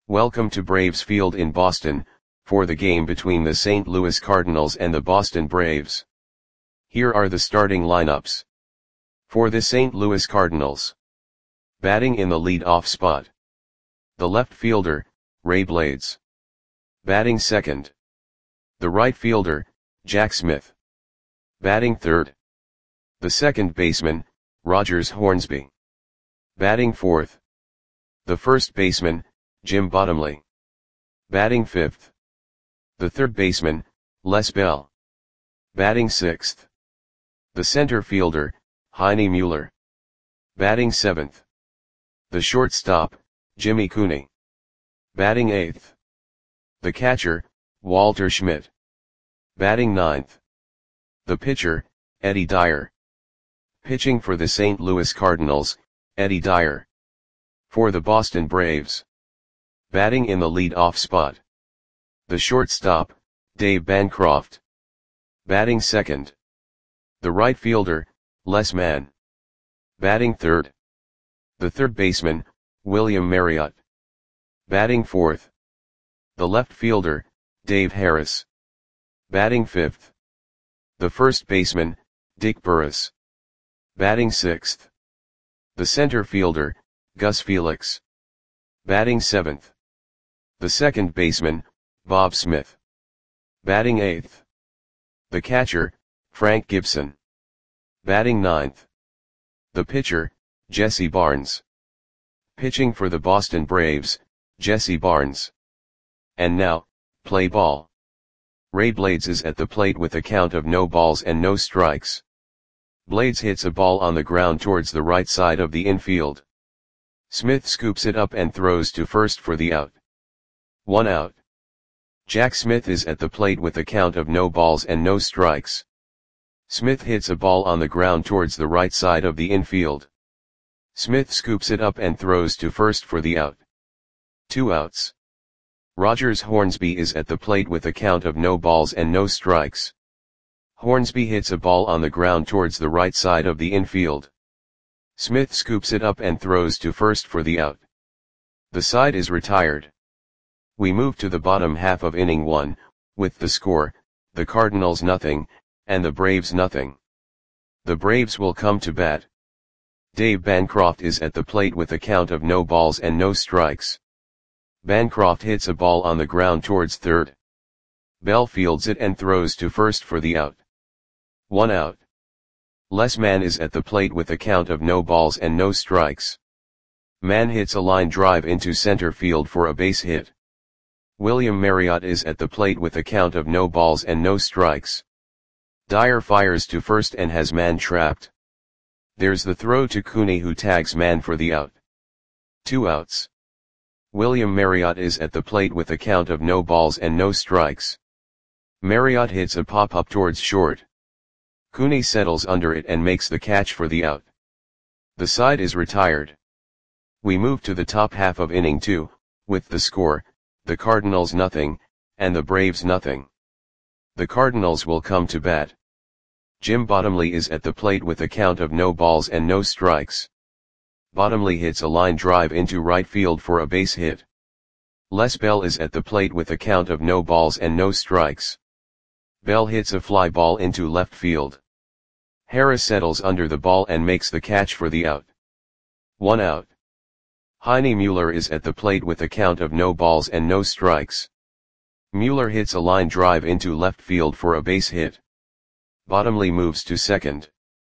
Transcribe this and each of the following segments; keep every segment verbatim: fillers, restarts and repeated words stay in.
Welcome to Braves Field in Boston, for the game between the Saint Louis Cardinals and the Boston Braves. Here are the starting lineups. For the Saint Louis Cardinals. Batting in the lead-off spot. The left fielder, Ray Blades. Batting second. The right fielder, Jack Smith. Batting third. The second baseman, Rogers Hornsby. Batting fourth. The first baseman, Jim Bottomley. Batting fifth. The third baseman, Les Bell. Batting sixth. The center fielder, Heine Mueller. Batting seventh. The shortstop, Jimmy Cooney. Batting eighth. The catcher, Walter Schmidt. Batting ninth. The pitcher, Eddie Dyer. Pitching for the Saint Louis Cardinals, Eddie Dyer. For the Boston Braves. Batting in the lead-off spot. The shortstop, Dave Bancroft. Batting second. The right fielder, Les Mann. Batting third. The third baseman, William Marriott. Batting fourth. The left fielder, Dave Harris. Batting fifth. The first baseman, Dick Burris. Batting sixth. The center fielder, Gus Felix. Batting seventh. The second baseman, Bob Smith. Batting eighth. The catcher, Frank Gibson. Batting ninth. The pitcher, Jesse Barnes. Pitching for the Boston Braves, Jesse Barnes. And now, play ball. Ray Blades is at the plate with a count of no balls and no strikes. Blades hits a ball on the ground towards the right side of the infield. Smith scoops it up and throws to first for the out. One out. Jack Smith is at the plate with a count of no balls and no strikes. Smith hits a ball on the ground towards the right side of the infield. Smith scoops it up and throws to first for the out. Two outs. Rogers Hornsby is at the plate with a count of no balls and no strikes. Hornsby hits a ball on the ground towards the right side of the infield. Smith scoops it up and throws to first for the out. The side is retired. We move to the bottom half of inning one, with the score, the Cardinals nothing, and the Braves nothing. The Braves will come to bat. Dave Bancroft is at the plate with a count of no balls and no strikes. Bancroft hits a ball on the ground towards third. Bell fields it and throws to first for the out. One out. Les Mann is at the plate with a count of no balls and no strikes. Mann hits a line drive into center field for a base hit. William Marriott is at the plate with a count of no balls and no strikes. Dyer fires to first and has Mann trapped. There's the throw to Cooney, who tags Mann for the out. Two outs. William Marriott is at the plate with a count of no balls and no strikes. Marriott hits a pop-up towards short. Cooney settles under it and makes the catch for the out. The side is retired. We move to the top half of inning two, with the score, the Cardinals nothing, and the Braves nothing. The Cardinals will come to bat. Jim Bottomley is at the plate with a count of no balls and no strikes. Bottomley hits a line drive into right field for a base hit. Les Bell is at the plate with a count of no balls and no strikes. Bell hits a fly ball into left field. Harris settles under the ball and makes the catch for the out. One out. Heine Mueller is at the plate with a count of no balls and no strikes. Mueller hits a line drive into left field for a base hit. Bottomley moves to second.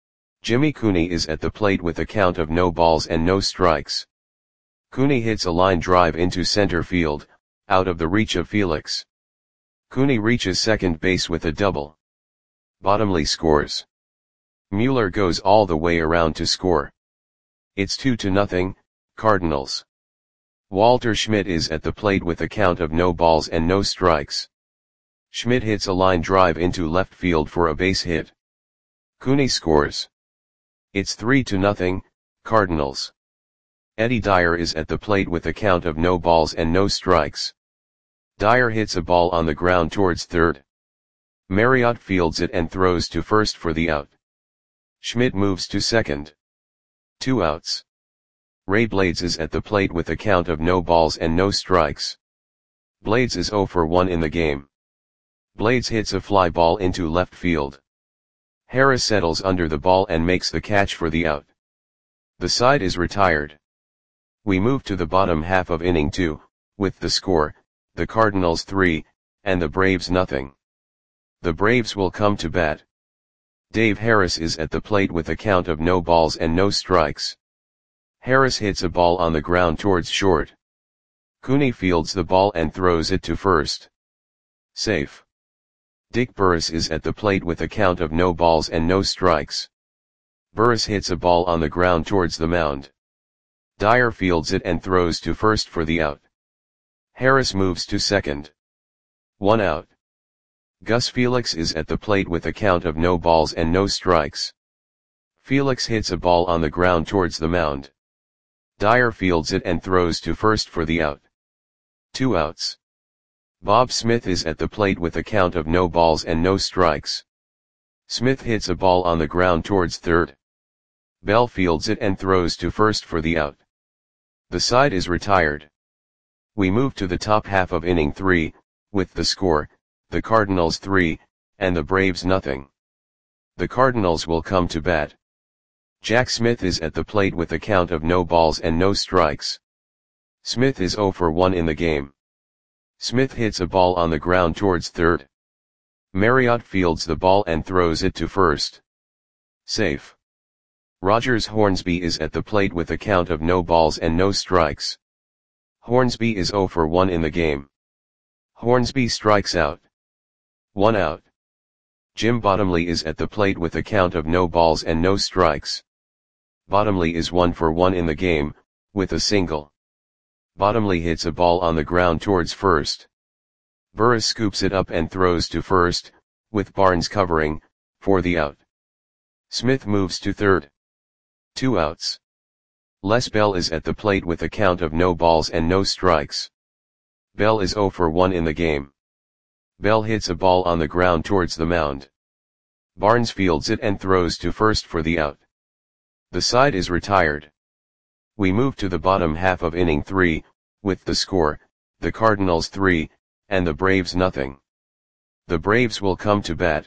Jimmy Cooney is at the plate with a count of no balls and no strikes. Cooney hits a line drive into center field, out of the reach of Felix. Cooney reaches second base with a double. Bottomley scores. Mueller goes all the way around to score. It's two to nothing, Cardinals. Walter Schmidt is at the plate with a count of no balls and no strikes. Schmidt hits a line drive into left field for a base hit. Cooney scores. It's three to nothing, Cardinals. Eddie Dyer is at the plate with a count of no balls and no strikes. Dyer hits a ball on the ground towards third. Marriott fields it and throws to first for the out. Schmidt moves to second. Two outs. Ray Blades is at the plate with a count of no balls and no strikes. Blades is zero for one in the game. Blades hits a fly ball into left field. Harris settles under the ball and makes the catch for the out. The side is retired. We move to the bottom half of inning two, with the score, the Cardinals three, and the Braves nothing. The Braves will come to bat. Dave Harris is at the plate with a count of no balls and no strikes. Harris hits a ball on the ground towards short. Cooney fields the ball and throws it to first. Safe. Dick Burris is at the plate with a count of no balls and no strikes. Burris hits a ball on the ground towards the mound. Dyer fields it and throws to first for the out. Harris moves to second. One out. Gus Felix is at the plate with a count of no balls and no strikes. Felix hits a ball on the ground towards the mound. Dyer fields it and throws to first for the out. Two outs. Bob Smith is at the plate with a count of no balls and no strikes. Smith hits a ball on the ground towards third. Bell fields it and throws to first for the out. The side is retired. We move to the top half of inning three, with the score, the Cardinals three, and the Braves nothing. The Cardinals will come to bat. Jack Smith is at the plate with a count of no balls and no strikes. Smith is zero for one in the game. Smith hits a ball on the ground towards third. Marriott fields the ball and throws it to first. Safe. Rogers Hornsby is at the plate with a count of no balls and no strikes. Hornsby is zero for one in the game. Hornsby strikes out. One out. Jim Bottomley is at the plate with a count of no balls and no strikes. Bottomley is one for one in the game, with a single. Bottomley hits a ball on the ground towards first. Burris scoops it up and throws to first, with Barnes covering, for the out. Smith moves to third. Two outs. Les Bell is at the plate with a count of no balls and no strikes. Bell is zero for one in the game. Bell hits a ball on the ground towards the mound. Barnes fields it and throws to first for the out. The side is retired. We move to the bottom half of inning three, with the score, the Cardinals three, and the Braves nothing. The Braves will come to bat.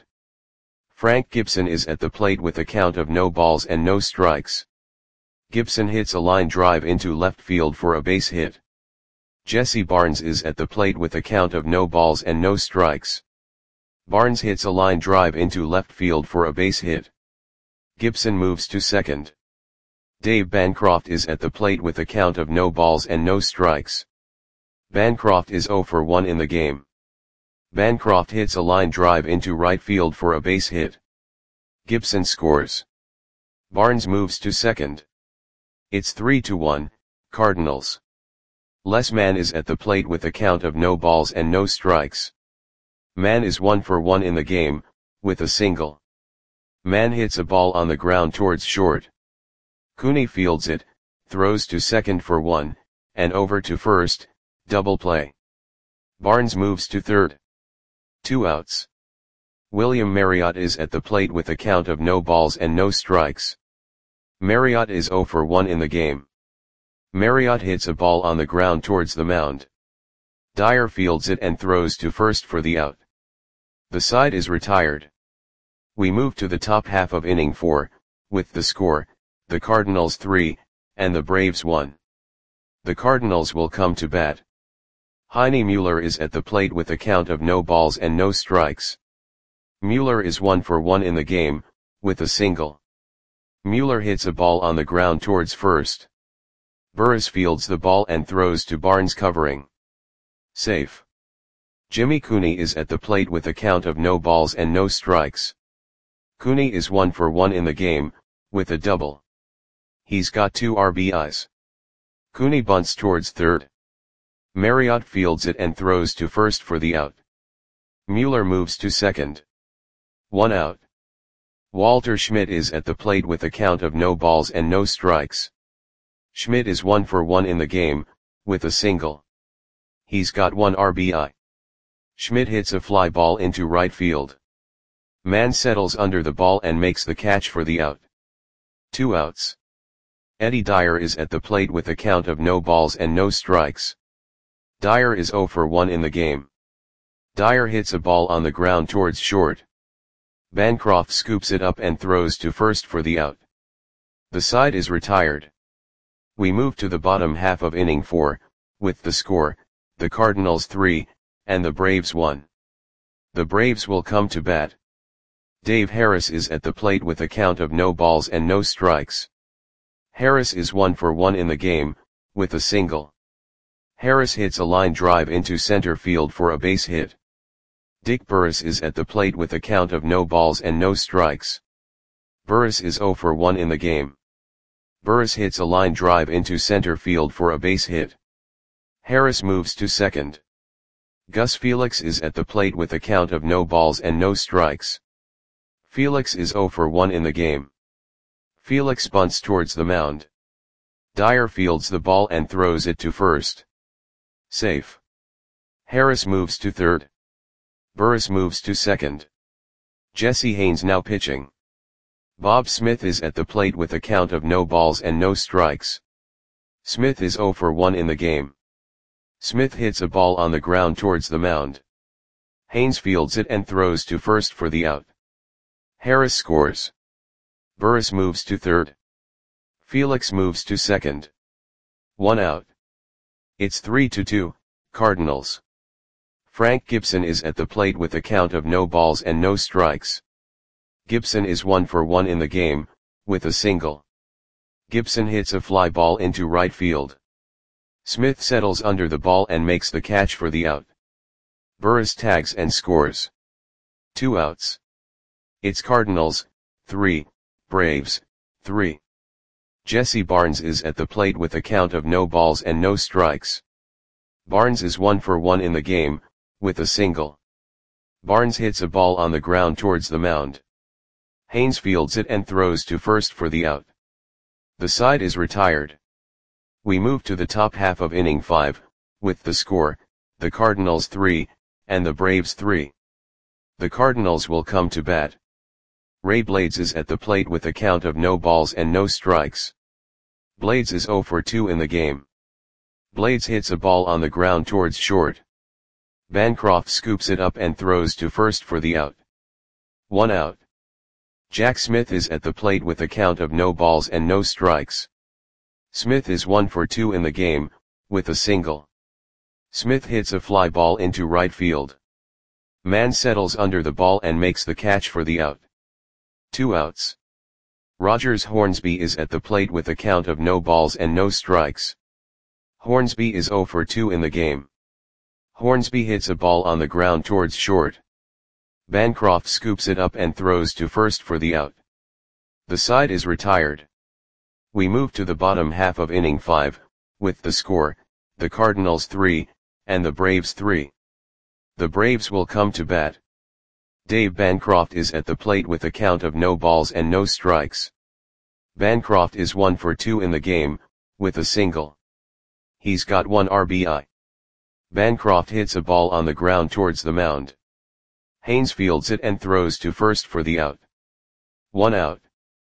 Frank Gibson is at the plate with a count of no balls and no strikes. Gibson hits a line drive into left field for a base hit. Jesse Barnes is at the plate with a count of no balls and no strikes. Barnes hits a line drive into left field for a base hit. Gibson moves to second. Dave Bancroft is at the plate with a count of no balls and no strikes. Bancroft is zero for one in the game. Bancroft hits a line drive into right field for a base hit. Gibson scores. Barnes moves to second. It's three to one, Cardinals. Les Mann is at the plate with a count of no balls and no strikes. Mann is one for one in the game, with a single. Mann hits a ball on the ground towards short. Cooney fields it, throws to second for one, and over to first, double play. Barnes moves to third. Two outs. William Marriott is at the plate with a count of no balls and no strikes. Marriott is zero for one in the game. Marriott hits a ball on the ground towards the mound. Dyer fields it and throws to first for the out. The side is retired. We move to the top half of inning four, with the score, the Cardinals three, and the Braves one. The Cardinals will come to bat. Heine Mueller is at the plate with a count of no balls and no strikes. Mueller is one for one in the game, with a single. Mueller hits a ball on the ground towards first. Burris fields the ball and throws to Barnes covering. Safe. Jimmy Cooney is at the plate with a count of no balls and no strikes. Cooney is one for one in the game, with a double. He's got two R B Is. Cooney bunts towards third. Marriott fields it and throws to first for the out. Mueller moves to second. One out. Walter Schmidt is at the plate with a count of no balls and no strikes. Schmidt is one for one in the game, with a single. He's got one R B I. Schmidt hits a fly ball into right field. Mann settles under the ball and makes the catch for the out. Two outs. Eddie Dyer is at the plate with a count of no balls and no strikes. Dyer is zero for one in the game. Dyer hits a ball on the ground towards short. Bancroft scoops it up and throws to first for the out. The side is retired. We move to the bottom half of inning four, with the score, the Cardinals three, and the Braves one. The Braves will come to bat. Dave Harris is at the plate with a count of no balls and no strikes. Harris is one for one in the game, with a single. Harris hits a line drive into center field for a base hit. Dick Burris is at the plate with a count of no balls and no strikes. Burris is zero for one in the game. Burris hits a line drive into center field for a base hit. Harris moves to second. Gus Felix is at the plate with a count of no balls and no strikes. Felix is zero for one in the game. Felix bunts towards the mound. Dyer fields the ball and throws it to first. Safe. Harris moves to third. Burris moves to second. Jesse Haynes now pitching. Bob Smith is at the plate with a count of no balls and no strikes. Smith is zero for one in the game. Smith hits a ball on the ground towards the mound. Haynes fields it and throws to first for the out. Harris scores. Burris moves to third. Felix moves to second. One out. It's three to two, Cardinals. Frank Gibson is at the plate with a count of no balls and no strikes. Gibson is one for one in the game, with a single. Gibson hits a fly ball into right field. Smith settles under the ball and makes the catch for the out. Burris tags and scores. Two outs. It's Cardinals, three, Braves, three. Jesse Barnes is at the plate with a count of no balls and no strikes. Barnes is one for one in the game, with a single. Barnes hits a ball on the ground towards the mound. Haynes fields it and throws to first for the out. The side is retired. We move to the top half of inning five, with the score, the Cardinals three, and the Braves three. The Cardinals will come to bat. Ray Blades is at the plate with a count of no balls and no strikes. Blades is zero for two in the game. Blades hits a ball on the ground towards short. Bancroft scoops it up and throws to first for the out. One out. Jack Smith is at the plate with a count of no balls and no strikes. Smith is one for two in the game, with a single. Smith hits a fly ball into right field. Mann settles under the ball and makes the catch for the out. Two outs. Rogers Hornsby is at the plate with a count of no balls and no strikes. Hornsby is zero for two in the game. Hornsby hits a ball on the ground towards short. Bancroft scoops it up and throws to first for the out. The side is retired. We move to the bottom half of inning five, with the score, the Cardinals three, and the Braves three. The Braves will come to bat. Dave Bancroft is at the plate with a count of no balls and no strikes. Bancroft is one for two in the game, with a single. He's got one R B I. Bancroft hits a ball on the ground towards the mound. Haynes fields it and throws to first for the out. One out.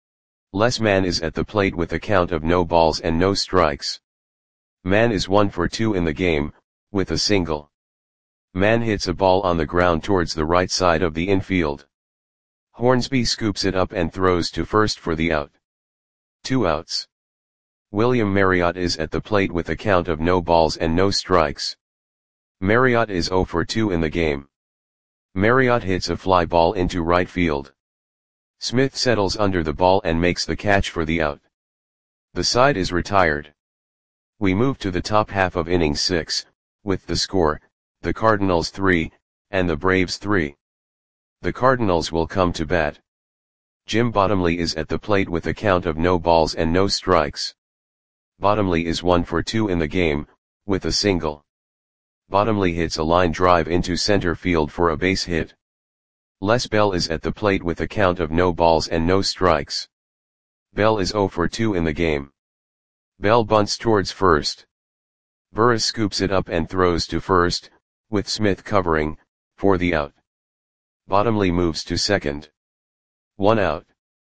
Les Mann is at the plate with a count of no balls and no strikes. Mann is one for two in the game, with a single. Mann hits a ball on the ground towards the right side of the infield. Hornsby scoops it up and throws to first for the out. Two outs. William Marriott is at the plate with a count of no balls and no strikes. Marriott is zero for two in the game. Marriott hits a fly ball into right field. Smith settles under the ball and makes the catch for the out. The side is retired. We move to the top half of inning six, with the score, the Cardinals three, and the Braves three. The Cardinals will come to bat. Jim Bottomley is at the plate with a count of no balls and no strikes. Bottomley is one for two in the game, with a single. Bottomley hits a line drive into center field for a base hit. Les Bell is at the plate with a count of no balls and no strikes. Bell is zero for two in the game. Bell bunts towards first. Burris scoops it up and throws to first, with Smith covering, for the out. Bottomley moves to second. One out.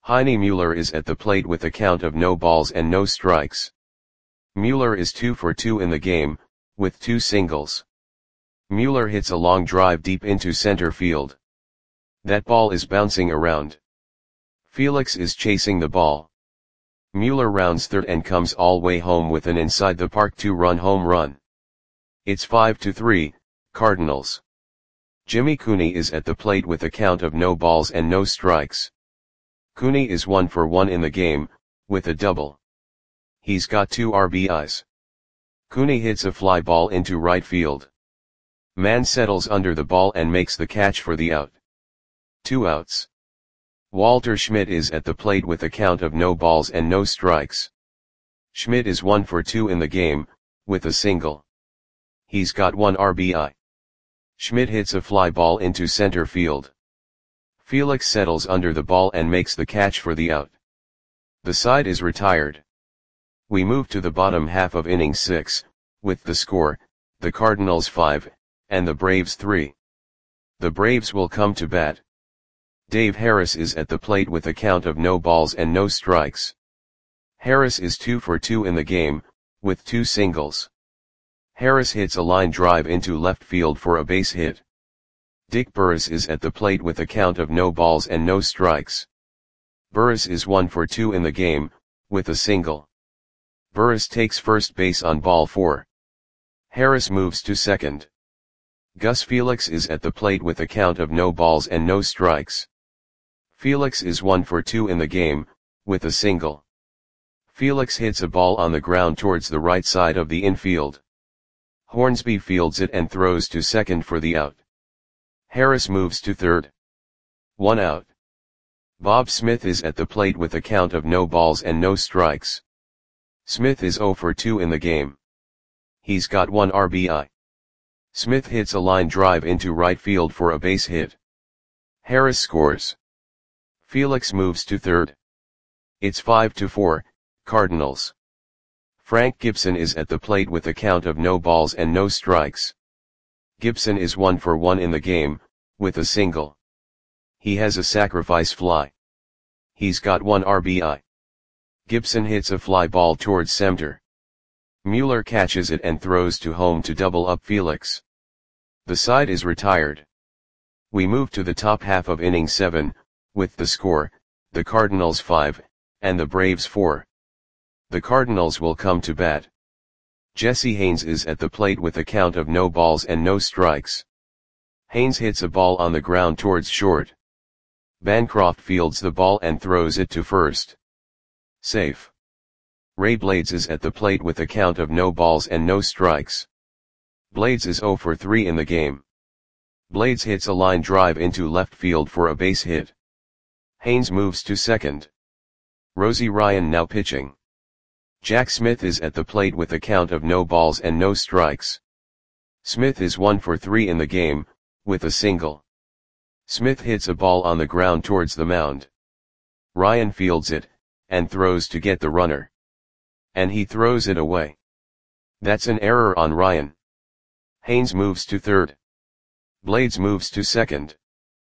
Heine Mueller is at the plate with a count of no balls and no strikes. Mueller is two for two in the game, with two singles. Mueller hits a long drive deep into center field. That ball is bouncing around. Felix is chasing the ball. Mueller rounds third and comes all way home with an inside the park two-run home run. It's five to three, Cardinals. Jimmy Cooney is at the plate with a count of no balls and no strikes. Cooney is one for one in the game, with a double. He's got two R B Is. Cooney hits a fly ball into right field. Mann settles under the ball and makes the catch for the out. Two outs. Walter Schmidt is at the plate with a count of no balls and no strikes. Schmidt is one for two in the game, with a single. He's got one R B I. Schmidt hits a fly ball into center field. Felix settles under the ball and makes the catch for the out. The side is retired. We move to the bottom half of inning six, with the score, the Cardinals five, and the Braves three. The Braves will come to bat. Dave Harris is at the plate with a count of no balls and no strikes. Harris is two for two in the game, with two singles. Harris hits a line drive into left field for a base hit. Dick Burris is at the plate with a count of no balls and no strikes. Burris is one for two in the game, with a single. Burris takes first base on ball four. Harris moves to second. Gus Felix is at the plate with a count of no balls and no strikes. Felix is one for two in the game, with a single. Felix hits a ball on the ground towards the right side of the infield. Hornsby fields it and throws to second for the out. Harris moves to third. One out. Bob Smith is at the plate with a count of no balls and no strikes. Smith is zero for two in the game. He's got one R B I. Smith hits a line drive into right field for a base hit. Harris scores. Felix moves to third. It's five to four, Cardinals. Frank Gibson is at the plate with a count of no balls and no strikes. Gibson is one for one in the game, with a single. He has a sacrifice fly. He's got one R B I. Gibson hits a fly ball towards center. Mueller catches it and throws to home to double up Felix. The side is retired. We move to the top half of inning seven, with the score, the Cardinals five, and the Braves four. The Cardinals will come to bat. Jesse Haynes is at the plate with a count of no balls and no strikes. Haynes hits a ball on the ground towards short. Bancroft fields the ball and throws it to first. Safe. Ray Blades is at the plate with a count of no balls and no strikes. Blades is zero for three in the game. Blades hits a line drive into left field for a base hit. Haynes moves to second. Rosie Ryan now pitching. Jack Smith is at the plate with a count of no balls and no strikes. Smith is one for three in the game, with a single. Smith hits a ball on the ground towards the mound. Ryan fields it, and throws to get the runner. And he throws it away. That's an error on Ryan. Haynes moves to third. Blades moves to second.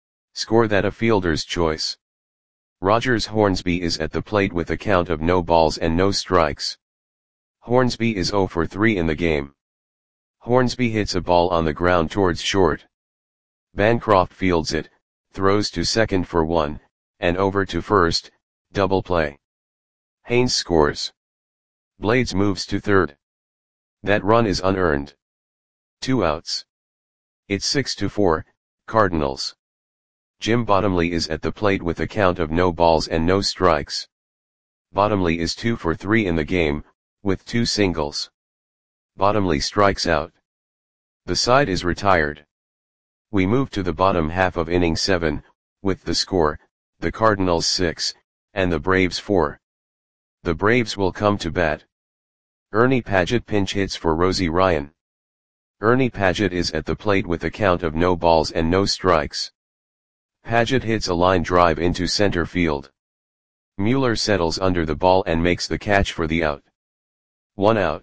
Score that a fielder's choice. Rogers Hornsby is at the plate with a count of no balls and no strikes. Hornsby is zero for three in the game. Hornsby hits a ball on the ground towards short. Bancroft fields it, throws to second for one, and over to first, double play. Haynes scores. Blades moves to third. That run is unearned. Two outs. It's six to four, Cardinals. Jim Bottomley is at the plate with a count of no balls and no strikes. Bottomley is two for three in the game, with two singles. Bottomley strikes out. The side is retired. We move to the bottom half of inning seven, with the score, the Cardinals six, and the Braves four. The Braves will come to bat. Ernie Padgett pinch hits for Rosie Ryan. Ernie Padgett is at the plate with a count of no balls and no strikes. Padgett hits a line drive into center field. Mueller settles under the ball and makes the catch for the out. One out.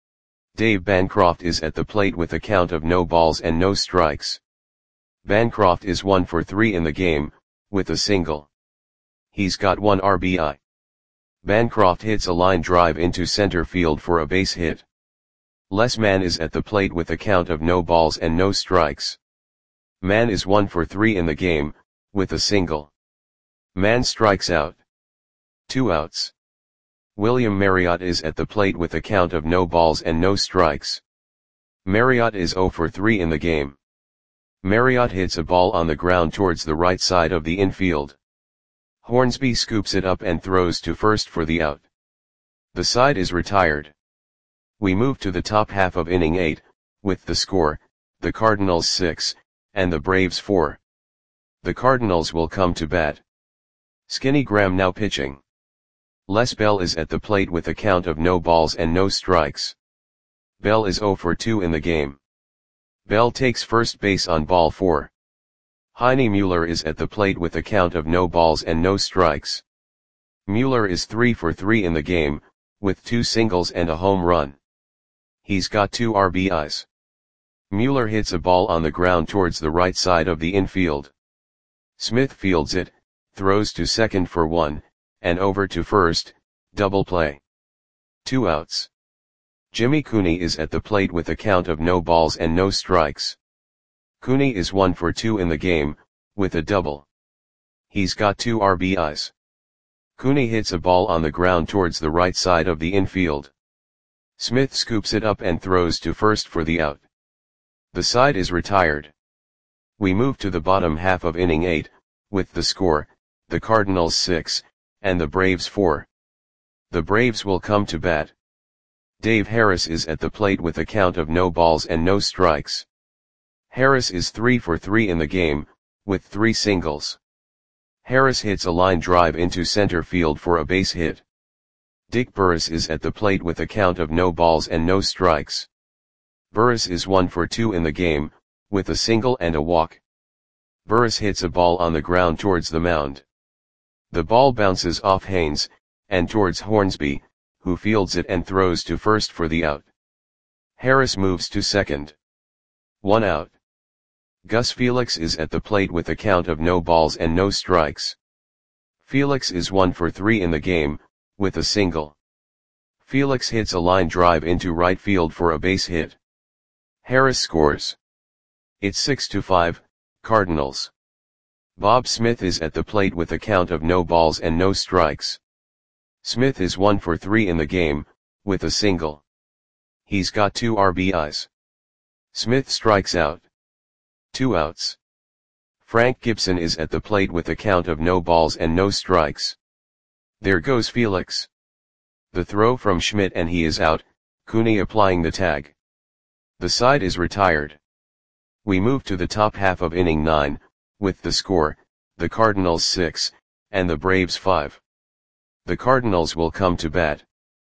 Dave Bancroft is at the plate with a count of no balls and no strikes. Bancroft is one for three in the game, with a single. He's got one R B I. Bancroft hits a line drive into center field for a base hit. Les Mann is at the plate with a count of no balls and no strikes. Mann is one for three in the game, with a single. Mann strikes out. Two outs. William Marriott is at the plate with a count of no balls and no strikes. Marriott is zero for three in the game. Marriott hits a ball on the ground towards the right side of the infield. Hornsby scoops it up and throws to first for the out. The side is retired. We move to the top half of inning eight, with the score, the Cardinals six, and the Braves four. The Cardinals will come to bat. Skinny Graham now pitching. Les Bell is at the plate with a count of no balls and no strikes. Bell is zero for two in the game. Bell takes first base on ball four. Heine Mueller is at the plate with a count of no balls and no strikes. Mueller is three for three in the game, with two singles and a home run. He's got two R B Is. Mueller hits a ball on the ground towards the right side of the infield. Smith fields it, throws to second for one, and over to first, double play. Two outs. Jimmy Cooney is at the plate with a count of no balls and no strikes. Cooney is one for two in the game, with a double. He's got two R B Is. Cooney hits a ball on the ground towards the right side of the infield. Smith scoops it up and throws to first for the out. The side is retired. We move to the bottom half of inning eight, with the score, the Cardinals six, and the Braves four. The Braves will come to bat. Dave Harris is at the plate with a count of no balls and no strikes. Harris is three for three in the game, with three singles. Harris hits a line drive into center field for a base hit. Dick Burris is at the plate with a count of no balls and no strikes. Burris is one for two in the game, with a single and a walk. Burris hits a ball on the ground towards the mound. The ball bounces off Haynes, and towards Hornsby, who fields it and throws to first for the out. Harris moves to second. One out. Gus Felix is at the plate with a count of no balls and no strikes. Felix is one for three in the game, with a single. Felix hits a line drive into right field for a base hit. Harris scores. It's six to five, Cardinals. Bob Smith is at the plate with a count of no balls and no strikes. Smith is one for three in the game, with a single. He's got two R B Is. Smith strikes out. Two outs. Frank Gibson is at the plate with a count of no balls and no strikes. There goes Felix. The throw from Schmidt and he is out, Cooney applying the tag. The side is retired. We move to the top half of inning nine, with the score, the Cardinals six, and the Braves five. The Cardinals will come to bat.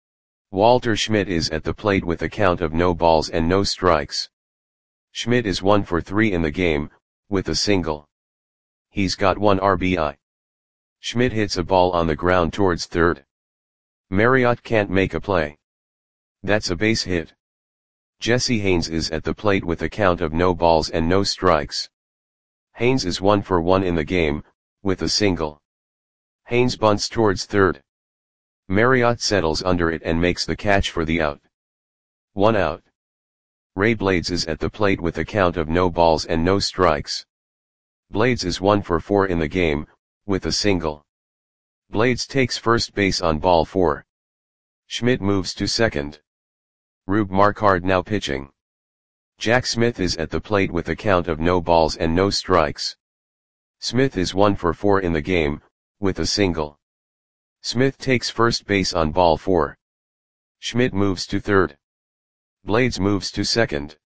Walter Schmidt is at the plate with a count of no balls and no strikes. Schmidt is one for three in the game, with a single. He's got one R B I. Schmidt hits a ball on the ground towards third. Marriott can't make a play. That's a base hit. Jesse Haynes is at the plate with a count of no balls and no strikes. Haynes is one for one in the game, with a single. Haynes bunts towards third. Marriott settles under it and makes the catch for the out. One out. Ray Blades is at the plate with a count of no balls and no strikes. Blades is one for four in the game, with a single. Blades takes first base on ball four. Schmidt moves to second. Rube Marquard now pitching. Jack Smith is at the plate with a count of no balls and no strikes. Smith is one for four in the game, with a single. Smith takes first base on ball four. Schmidt moves to third. Blades moves to second.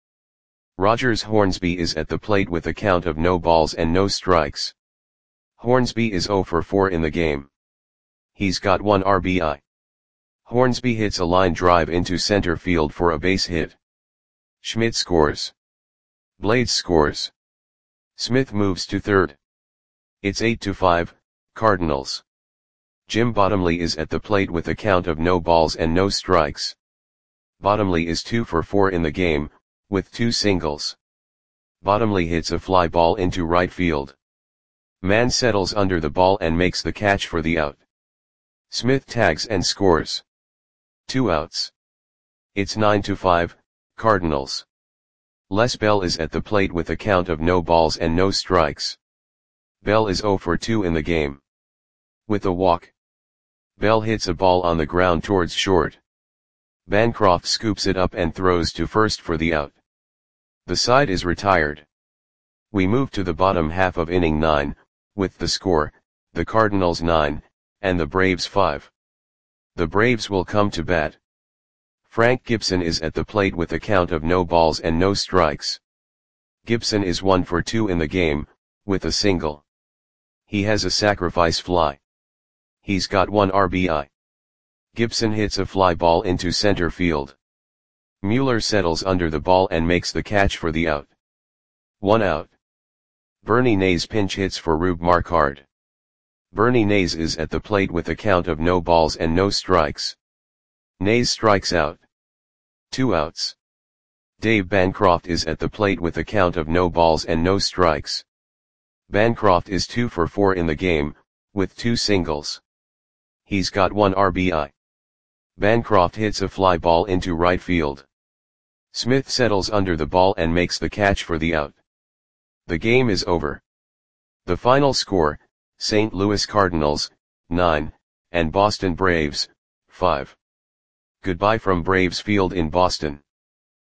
Rogers Hornsby is at the plate with a count of no balls and no strikes. Hornsby is zero for four in the game. He's got one R B I. Hornsby hits a line drive into center field for a base hit. Schmidt scores. Blades scores. Smith moves to third. It's eight to five, Cardinals. Jim Bottomley is at the plate with a count of no balls and no strikes. Bottomley is two for four in the game, with two singles. Bottomley hits a fly ball into right field. Man settles under the ball and makes the catch for the out. Smith tags and scores. Two outs. It's nine to five, Cardinals. Les Bell is at the plate with a count of no balls and no strikes. Bell is zero for two in the game. With a walk, Bell hits a ball on the ground towards short. Bancroft scoops it up and throws to first for the out. The side is retired. We move to the bottom half of inning nine, with the score, the Cardinals nine, and the Braves five. The Braves will come to bat. Frank Gibson is at the plate with a count of no balls and no strikes. Gibson is one for two in the game, with a single. He has a sacrifice fly. He's got one R B I. Gibson hits a fly ball into center field. Mueller settles under the ball and makes the catch for the out. One out. Bernie Nays pinch hits for Rube Marquard. Bernie Nays is at the plate with a count of no balls and no strikes. Nays strikes out. Two outs. Dave Bancroft is at the plate with a count of no balls and no strikes. Bancroft is two for four in the game, with two singles. He's got one R B I. Bancroft hits a fly ball into right field. Smith settles under the ball and makes the catch for the out. The game is over. The final score, Saint Louis Cardinals, nine, and Boston Braves, five. Goodbye from Braves Field in Boston.